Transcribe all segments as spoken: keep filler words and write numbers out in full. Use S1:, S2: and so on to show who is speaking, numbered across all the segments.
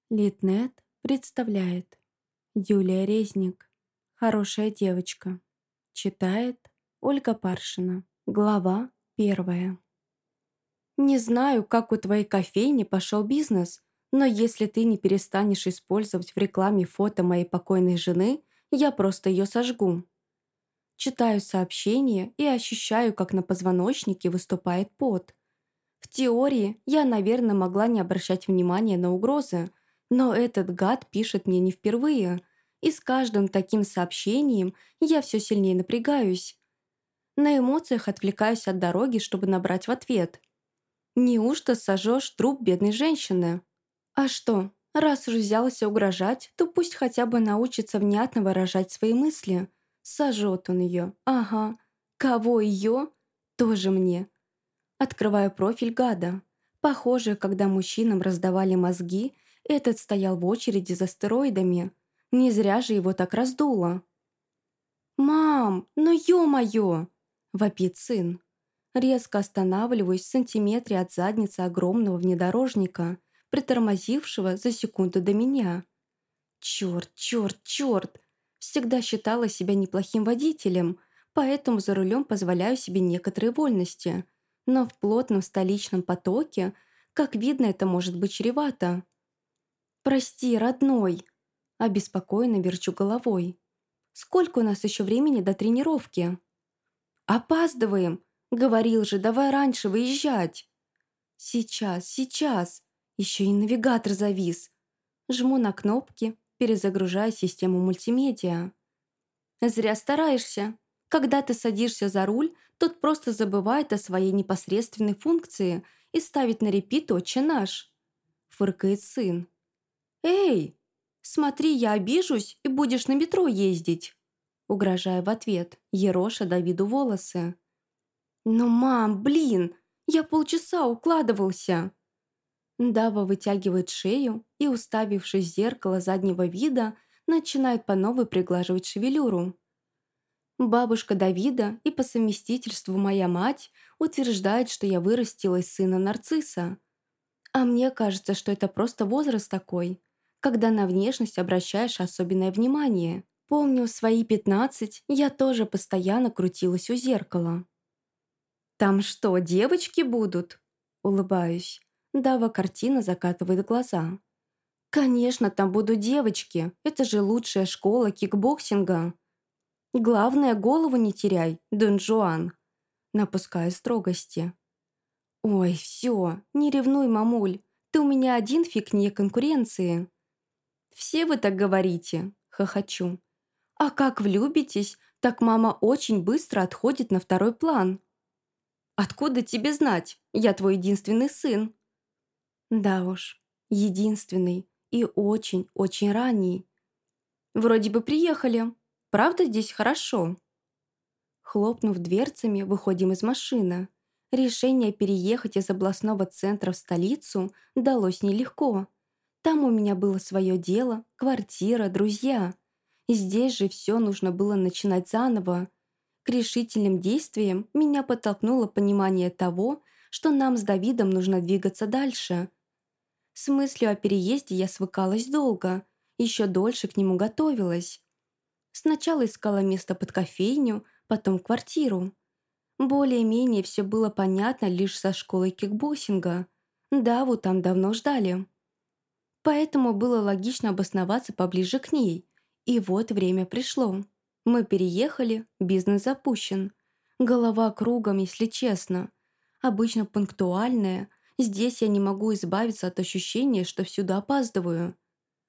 S1: Литнет представляет Юлия Резник. Хорошая девочка. Читает Ольга Паршина. Глава первая. Не знаю, как у твоей кофейни пошел бизнес, но если ты не перестанешь использовать в рекламе фото моей покойной жены, я просто ее сожгу. Читаю сообщение и ощущаю, как на позвоночнике выступает пот. В теории я, наверное, могла не обращать внимания на угрозы, но этот гад пишет мне не впервые, и с каждым таким сообщением я все сильнее напрягаюсь. На эмоциях отвлекаюсь от дороги, чтобы набрать в ответ. Неужто сожжешь труп бедной женщины? А что, раз уж взялся угрожать, то пусть хотя бы научится внятно выражать свои мысли. Сожжет он ее, ага. Кого ее? Тоже мне. Открываю профиль гада. Похоже, когда мужчинам раздавали мозги, этот стоял в очереди за стероидами. Не зря же его так раздуло. «Мам, ну ё-моё!» – вопит сын. Резко останавливаюсь в сантиметре от задницы огромного внедорожника, притормозившего за секунду до меня. Чёрт, чёрт, чёрт! Всегда считала себя неплохим водителем, поэтому за рулем позволяю себе некоторые вольности. Но в плотном столичном потоке, как видно, это может быть чревато. «Прости, родной!» – обеспокоенно верчу головой. «Сколько у нас еще времени до тренировки?» «Опаздываем!» – говорил же, давай раньше выезжать. «Сейчас, сейчас!» Еще и навигатор завис. Жму на кнопки, перезагружая систему мультимедиа. «Зря стараешься. Когда ты садишься за руль, тот просто забывает о своей непосредственной функции и ставит на репит «Отче наш», — фыркает сын. «Эй, смотри, я обижусь и будешь на метро ездить», — угрожая в ответ, ероша Давиду волосы. «Ну, мам, блин, я полчаса укладывался». Дава вытягивает шею и, уставившись в зеркало заднего вида, начинает по новой приглаживать шевелюру. Бабушка Давида и по совместительству моя мать утверждает, что я вырастила из сына нарцисса. А мне кажется, что это просто возраст такой, когда на внешность обращаешь особенное внимание. Помню, в свои пятнадцать я тоже постоянно крутилась у зеркала. «Там что, девочки будут?» Улыбаюсь. Дава картина закатывает глаза. «Конечно, там будут девочки. Это же лучшая школа кикбоксинга. Главное, голову не теряй, Дон Жуан», напуская строгости. «Ой, все, не ревнуй, мамуль. Ты у меня один фиг не конкуренции». «Все вы так говорите», хохочу. «А как влюбитесь, так мама очень быстро отходит на второй план». «Откуда тебе знать? Я твой единственный сын». Да уж, единственный и очень-очень ранний. Вроде бы приехали. Правда здесь хорошо? Хлопнув дверцами, выходим из машины. Решение переехать из областного центра в столицу далось нелегко. Там у меня было свое дело, квартира, друзья. И здесь же все нужно было начинать заново. К решительным действиям меня подтолкнуло понимание того, что нам с Давидом нужно двигаться дальше. С мыслью о переезде я свыкалась долго, еще дольше к нему готовилась. Сначала искала место под кофейню, потом квартиру. Более-менее все было понятно лишь со школой кикбоксинга. Даву там давно ждали. Поэтому было логично обосноваться поближе к ней. И вот время пришло. Мы переехали, бизнес запущен. Голова кругом, если честно. Обычно пунктуальная. Здесь я не могу избавиться от ощущения, что всюду опаздываю.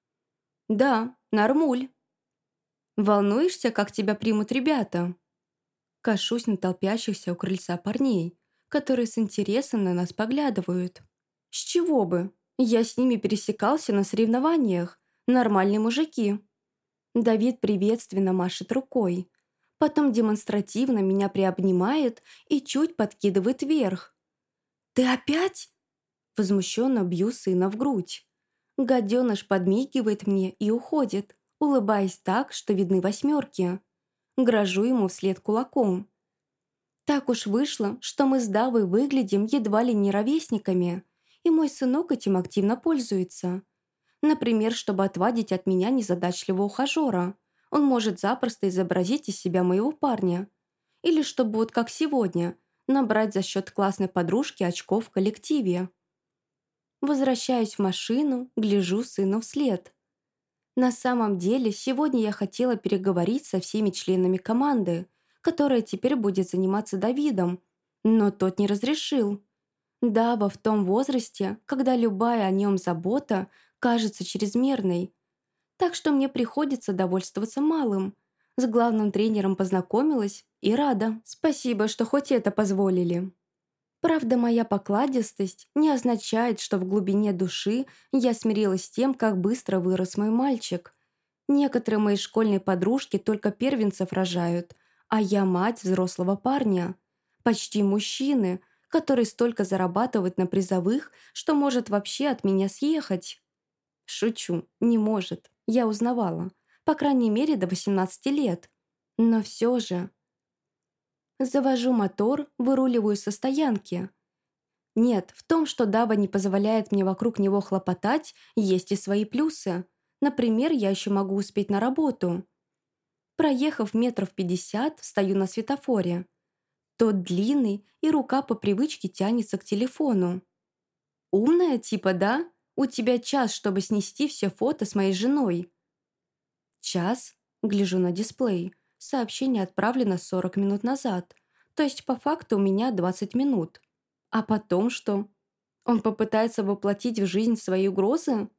S1: «Да, нормуль». «Волнуешься, как тебя примут ребята?» Кашусь на толпящихся у крыльца парней, которые с интересом на нас поглядывают. «С чего бы? Я с ними пересекался на соревнованиях. Нормальные мужики». Давид приветственно машет рукой. Потом демонстративно меня приобнимает и чуть подкидывает вверх. «Ты опять?» Возмущенно бью сына в грудь. Гаденыш подмигивает мне и уходит, улыбаясь так, что видны восьмерки. Грожу ему вслед кулаком. Так уж вышло, что мы с Давой выглядим едва ли не ровесниками, и мой сынок этим активно пользуется. Например, чтобы отвадить от меня незадачливого ухажера. Он может запросто изобразить из себя моего парня. Или чтобы вот как сегодня, набрать за счет классной подружки очков в коллективе. Возвращаюсь в машину, гляжу сыну вслед. На самом деле, сегодня я хотела переговорить со всеми членами команды, которая теперь будет заниматься Давидом, но тот не разрешил. Дава в том возрасте, когда любая о нем забота кажется чрезмерной. Так что мне приходится довольствоваться малым. С главным тренером познакомилась и рада. Спасибо, что хоть это позволили. Правда, моя покладистость не означает, что в глубине души я смирилась с тем, как быстро вырос мой мальчик. Некоторые мои школьные подружки только первенцев рожают, а я мать взрослого парня. Почти мужчины, который столько зарабатывает на призовых, что может вообще от меня съехать. Шучу, не может. Я узнавала. По крайней мере, до восемнадцати лет. Но все же... Завожу мотор, выруливаю со стоянки. Нет, в том, что Дава не позволяет мне вокруг него хлопотать, есть и свои плюсы. Например, я еще могу успеть на работу. Проехав метров пятьдесят, стою на светофоре. Тот длинный, и рука по привычке тянется к телефону. «Умная типа, да? У тебя час, чтобы снести все фото с моей женой». «Час?» — гляжу на дисплей. Сообщение отправлено сорок минут назад. То есть по факту у меня двадцать минут. А потом что? Он попытается воплотить в жизнь свои угрозы?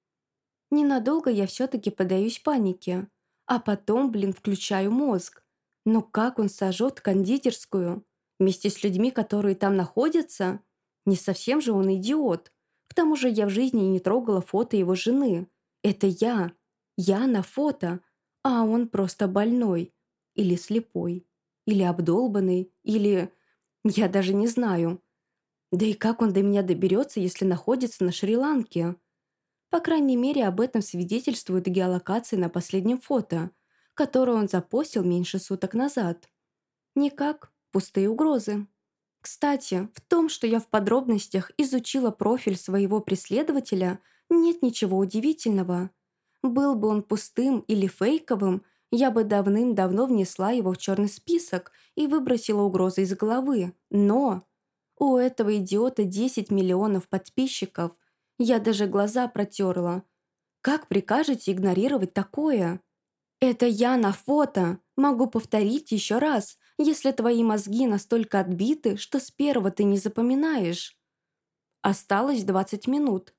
S1: Ненадолго я все-таки поддаюсь панике. А потом, блин, включаю мозг. Но как он сожжет кондитерскую? Вместе с людьми, которые там находятся? Не совсем же он идиот. К тому же я в жизни не трогала фото его жены. Это я. Я на фото. А он просто больной. Или слепой. Или обдолбанный. Или... Я даже не знаю. Да и как он до меня доберется, если находится на Шри-Ланке? По крайней мере, об этом свидетельствует геолокация на последнем фото, которое он запостил меньше суток назад. Никак, пустые угрозы. Кстати, в том, что я в подробностях изучила профиль своего преследователя, нет ничего удивительного. Был бы он пустым или фейковым, я бы давным-давно внесла его в черный список и выбросила угрозы из головы. Но у этого идиота десять миллионов подписчиков. Я даже глаза протерла. Как прикажете игнорировать такое? Это я на фото. Могу повторить еще раз, если твои мозги настолько отбиты, что с первого ты не запоминаешь. Осталось двадцать минут.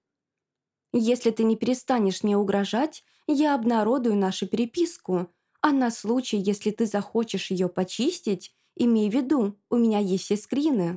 S1: Если ты не перестанешь мне угрожать, я обнародую нашу переписку. А на случай, если ты захочешь ее почистить, имей в виду, у меня есть все скрины.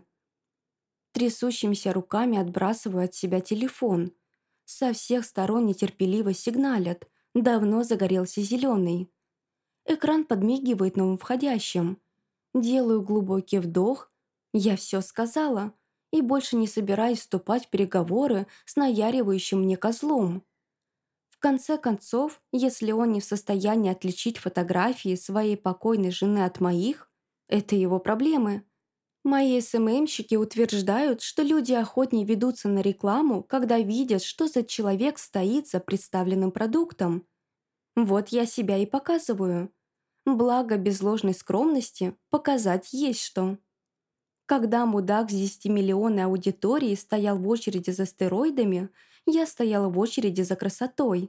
S1: Трясущимися руками отбрасываю от себя телефон. Со всех сторон нетерпеливо сигналят. Давно загорелся зеленый. Экран подмигивает новым входящим. Делаю глубокий вдох. Я все сказала. И больше не собираюсь вступать в переговоры с наяривающим мне козлом. В конце концов, если он не в состоянии отличить фотографии своей покойной жены от моих, это его проблемы. Мои СММщики утверждают, что люди охотнее ведутся на рекламу, когда видят, что за человек стоит за представленным продуктом. Вот я себя и показываю. Благо, без ложной скромности показать есть что. Когда мудак с десятимиллионной аудиторией стоял в очереди за стероидами, я стояла в очереди за красотой.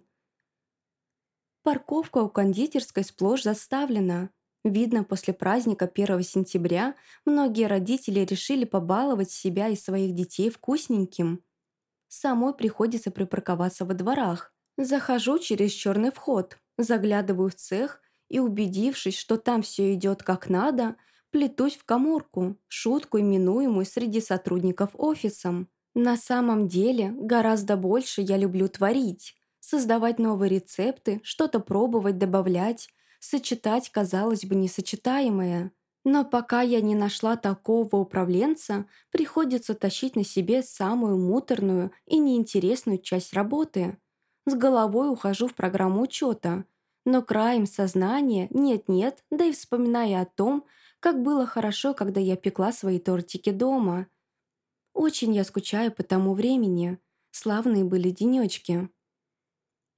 S1: Парковка у кондитерской сплошь заставлена. Видно, после праздника первого сентября многие родители решили побаловать себя и своих детей вкусненьким. Самой приходится припарковаться во дворах. Захожу через черный вход, заглядываю в цех и, убедившись, что там все идет как надо, плетусь в каморку, шутку именуемую среди сотрудников офисом. На самом деле гораздо больше я люблю творить, создавать новые рецепты, что-то пробовать, добавлять, сочетать, казалось бы, несочетаемое. Но пока я не нашла такого управленца, приходится тащить на себе самую муторную и неинтересную часть работы. С головой ухожу в программу учета, но краем сознания нет-нет, да и вспоминая о том, как было хорошо, когда я пекла свои тортики дома. Очень я скучаю по тому времени. Славные были денечки.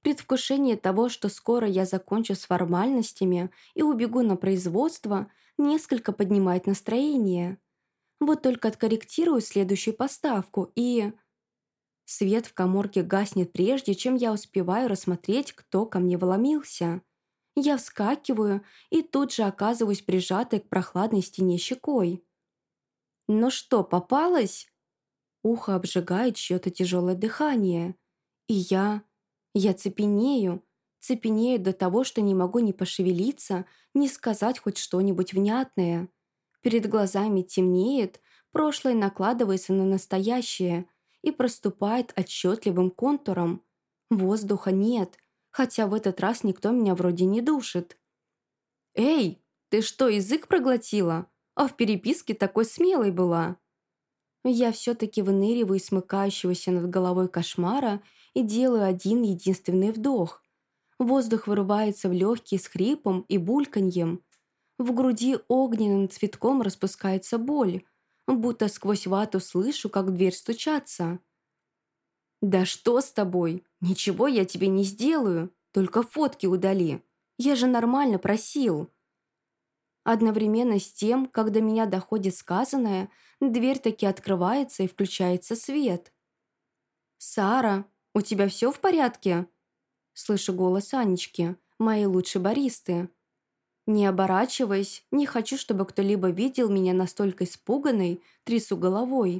S1: Предвкушение того, что скоро я закончу с формальностями и убегу на производство, несколько поднимает настроение. Вот только откорректирую следующую поставку и... Свет в каморке гаснет прежде, чем я успеваю рассмотреть, кто ко мне вломился. Я вскакиваю и тут же оказываюсь прижатой к прохладной стене щекой. «Ну что, попалась?» Ухо обжигает чье-то тяжелое дыхание. И я... Я цепенею. Цепенею до того, что не могу ни пошевелиться, ни сказать хоть что-нибудь внятное. Перед глазами темнеет, прошлое накладывается на настоящее и проступает отчетливым контуром. Воздуха нет, хотя в этот раз никто меня вроде не душит. «Эй, ты что, язык проглотила? А в переписке такой смелой была!» Я все-таки выныриваю из смыкающегося над головой кошмара и делаю один единственный вдох. Воздух вырывается в легкие с хрипом и бульканьем. В груди огненным цветком распускается боль, будто сквозь вату слышу, как в дверь стучаться. «Да что с тобой? Ничего я тебе не сделаю, только фотки удали. Я же нормально просил». Одновременно с тем, когда меня доходит сказанное, дверь таки открывается и включается свет. «Сара, у тебя все в порядке?» Слышу голос Анечки, моей лучшей баристы. Не оборачиваясь, не хочу, чтобы кто-либо видел меня настолько испуганной, трясу головой.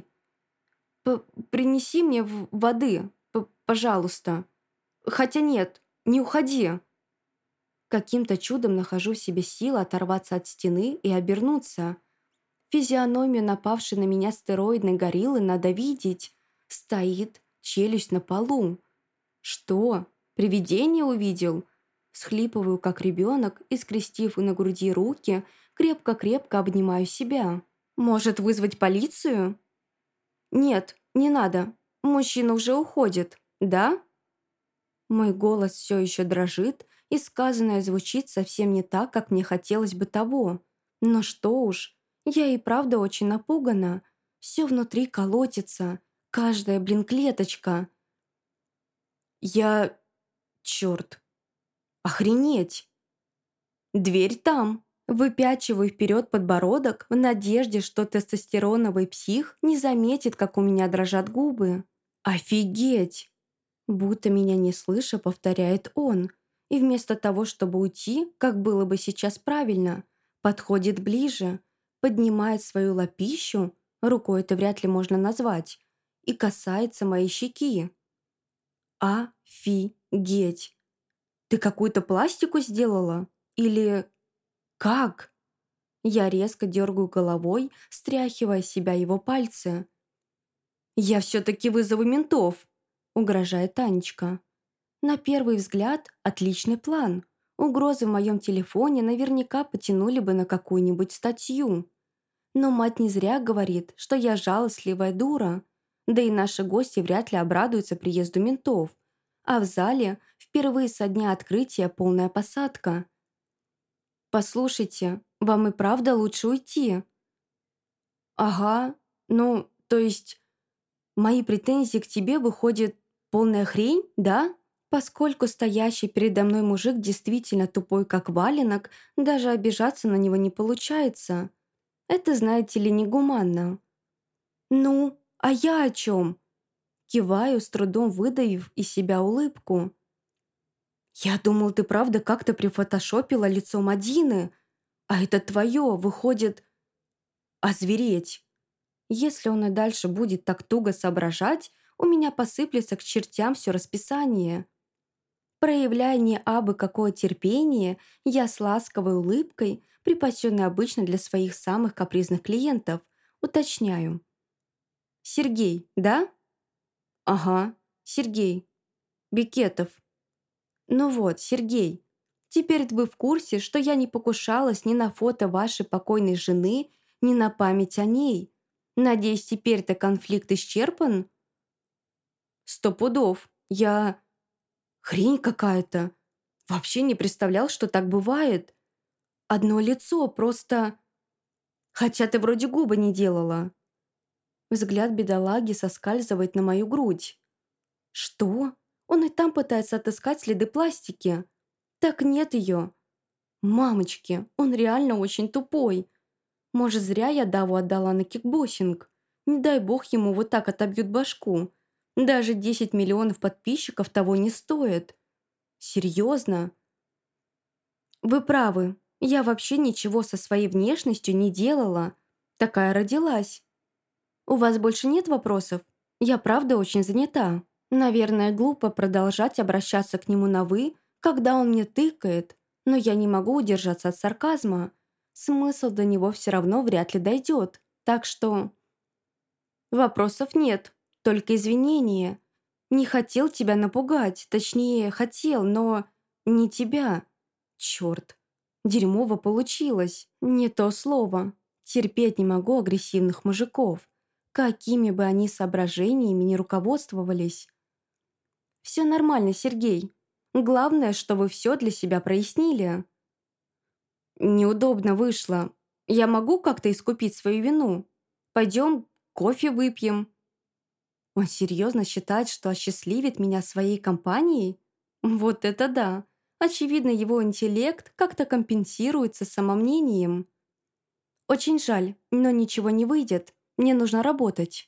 S1: П «Принеси мне в воды, п пожалуйста. Хотя нет, не уходи». Каким-то чудом нахожу в себе силы оторваться от стены и обернуться. Физиономию напавшей на меня стероидной гориллы надо видеть. Стоит, челюсть на полу. «Что? Привидение увидел?» Схлипываю, как ребенок, и, скрестив на груди руки, крепко-крепко обнимаю себя. «Может, вызвать полицию?» «Нет, не надо. Мужчина уже уходит, да?» Мой голос все еще дрожит, и сказанное звучит совсем не так, как мне хотелось бы того. Но что уж, я и правда очень напугана. Все внутри колотится, каждая, блин, клеточка. Я... Черт. Охренеть. Дверь там. Выпячиваю вперед подбородок в надежде, что тестостероновый псих не заметит, как у меня дрожат губы. Офигеть. Будто меня не слыша, повторяет он. И вместо того, чтобы уйти, как было бы сейчас правильно, подходит ближе, поднимает свою лапищу, рукой это вряд ли можно назвать, и касается моей щеки. Офигеть! Ты какую-то пластику сделала? Или... Как? Я резко дергаю головой, стряхивая с себя его пальцы. «Я все-таки вызову ментов!» — угрожает Танечка. На первый взгляд отличный план. Угрозы в моем телефоне наверняка потянули бы на какую-нибудь статью. Но мать не зря говорит, что я жалостливая дура. Да и наши гости вряд ли обрадуются приезду ментов. А в зале впервые со дня открытия полная посадка. «Послушайте, вам и правда лучше уйти». «Ага, ну, то есть, мои претензии к тебе выходят полная хрень, да?» Поскольку стоящий передо мной мужик действительно тупой, как валенок, даже обижаться на него не получается. Это, знаете ли, негуманно. «Ну, а я о чем?» Киваю, с трудом выдавив из себя улыбку. «Я думал, ты правда как-то прифотошопила лицо Мадины, а это твое, выходит, озвереть. Если он и дальше будет так туго соображать, у меня посыплется к чертям все расписание». Проявляя не абы какое терпение, я с ласковой улыбкой, припасенной обычно для своих самых капризных клиентов, уточняю. «Сергей, да?» «Ага, Сергей. Бекетов». «Ну вот, Сергей, теперь вы в курсе, что я не покушалась ни на фото вашей покойной жены, ни на память о ней. Надеюсь, теперь-то конфликт исчерпан?» «Сто пудов. Я...» «Хрень какая-то. Вообще не представлял, что так бывает. Одно лицо просто... Хотя ты вроде губы не делала». Взгляд бедолаги соскальзывает на мою грудь. «Что? Он и там пытается отыскать следы пластики. Так нет ее. Мамочки, он реально очень тупой. Может, зря я Даву отдала на кикбоксинг. Не дай бог ему вот так отобьют башку. Даже десять миллионов подписчиков того не стоит. Серьезно? Вы правы. Я вообще ничего со своей внешностью не делала. Такая родилась. У вас больше нет вопросов? Я правда очень занята. Наверное, глупо продолжать обращаться к нему на «вы», когда он мне тыкает, но я не могу удержаться от сарказма. Смысл до него все равно вряд ли дойдет. Так что... Вопросов нет, только извинения. Не хотел тебя напугать, точнее, хотел, но не тебя. Черт, дерьмово получилось. Не то слово. Терпеть не могу агрессивных мужиков. Какими бы они соображениями ни руководствовались. Все нормально, Сергей. Главное, что вы все для себя прояснили. Неудобно вышло. Я могу как-то искупить свою вину? Пойдем кофе выпьем. Он серьезно считает, что осчастливит меня своей компанией? Вот это да! Очевидно, его интеллект как-то компенсируется самомнением. Очень жаль, но ничего не выйдет. Мне нужно работать.